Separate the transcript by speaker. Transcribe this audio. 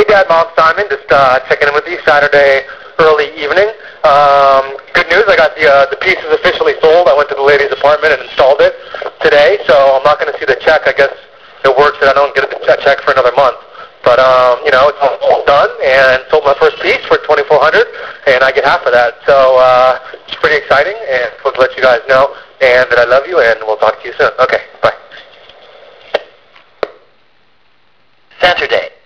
Speaker 1: Dad, Mom, Simon. Just checking in with you Saturday early evening. Good news, I got the pieces officially sold. I went to the lady's apartment and installed it today, so I'm not going to see the check. I guess it works that I don't get a check for another month. But, you know, it's all done, and sold my first piece for $2,400, and I get half of that. So it's pretty exciting, and I want to let you guys know and that I love you, and we'll talk to you soon. Okay, bye.
Speaker 2: Saturday.